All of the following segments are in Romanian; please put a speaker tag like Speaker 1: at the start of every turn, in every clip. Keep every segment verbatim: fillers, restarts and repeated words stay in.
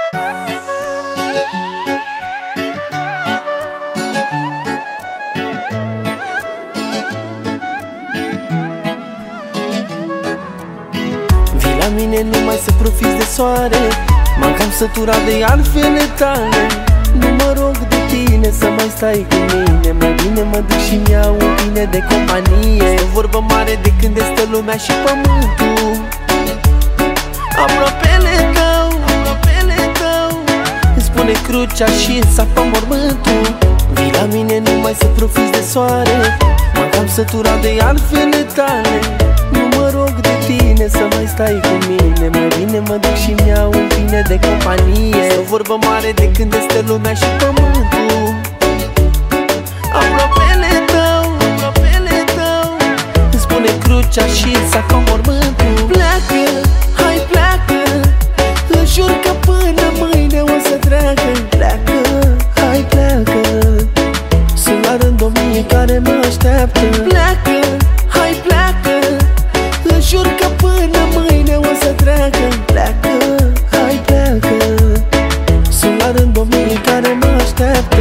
Speaker 1: Vii la mine numai să profiți de soare, m-am cam săturat de altfele tale. Nu mă rog de tine să mai stai cu mine, mai bine mă duc și-mi iau un bine de companie. E o vorbă mare de când este lumea și pământul. Aproapele tău, aproapele tău îmi spune crucea și îmi sapă mormântul. Vii la mine numai să profiți de soare, m-am cam săturat de altfele tale. Nu mă rog de tine să mai stai cu mine, mai bine mă duc și-mi iau un bine de companie. E o vorbă mare de când este lumea și pământul. Aproapele tău, aproapele tău îmi spune crucea și îmi sapă mormântul. Pleacă, hai pleacă, îți jur că până mâine o să treacă. Pleacă, hai pleacă, sunt la rând o mie care mă așteaptă. Pleacă, hai pleacă, îți jur că până mâine o să treacă. Pleacă, hai pleacă, sunt la rând o mie care mă așteaptă.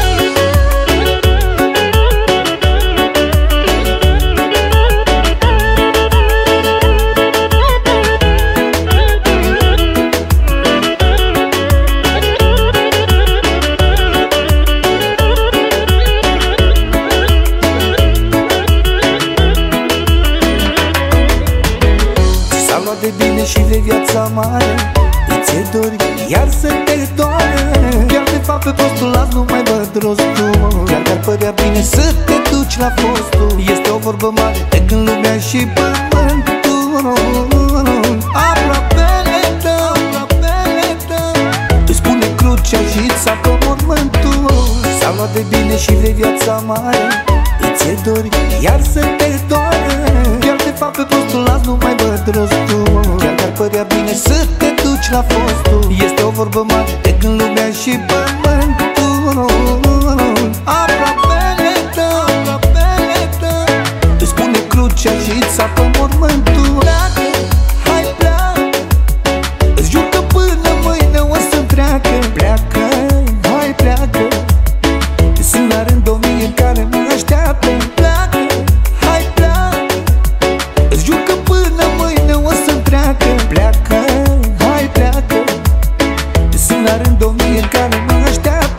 Speaker 2: De bine și de viața mare îți-e dori, iar să te doare. Chiar de fapt pe postul azi nu mai văd rostul, chiar că-ar părea bine să te duci la fostul. Este o vorbă mare de când lumea și pământul. Aproapele tău, aproapele tău îți spune crucea și îți sapă mormântul. S-a luat de bine și de viața mare îți-e dori, iar să te doare. Chiar de fapt pe postul azi nu mai văd rostul, chiar că-ar părea bine să te duci la fostul. Este o vorbă mare de când lumea și pământul. Aproapele tău, aproapele tău îți spune crucea și îți sapă mormântul. Pleacă, hai pleacă, îți jur că până mâine o să-mi treacă. Pleacă, hai pleacă, sunt la rând o mie care mă așteaptă. Pleacă, hai pleacă, îți jur că până mâine o să-mi treacă. Pleacă, hai pleacă, sunt la rând o mie care mă așteaptă.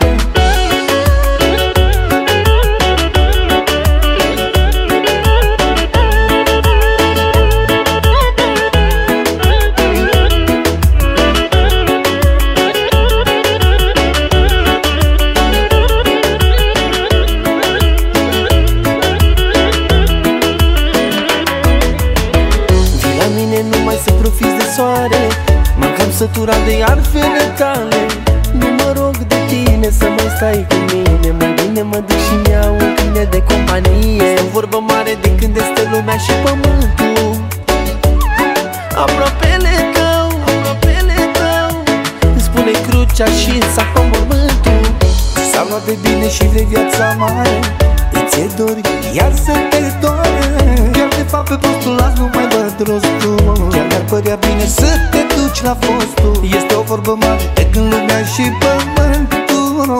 Speaker 1: Să profiți de soare, m-am cam săturat de altfele tale. Nu mă rog de tine să mai stai cu mine, mai bine mă duc și-mi iau un bine de companie. E o vorbă mare de când este lumea și pământul. Aproapele tău, aproapele tău îmi spune crucea și îmi sapă mormântul.
Speaker 2: S-a luat de bine și de viața mare îți-e dori, iar să te doare. Chiar de fapt pe postul azi nu mai văd rostul, chiar că-ar părea bine să te duci la fostul. Este o vorbă mare de când lumea și pământul.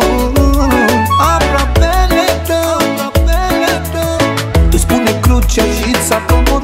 Speaker 2: Aproapele tău, aproapele tău îți spune crucea și îți sapă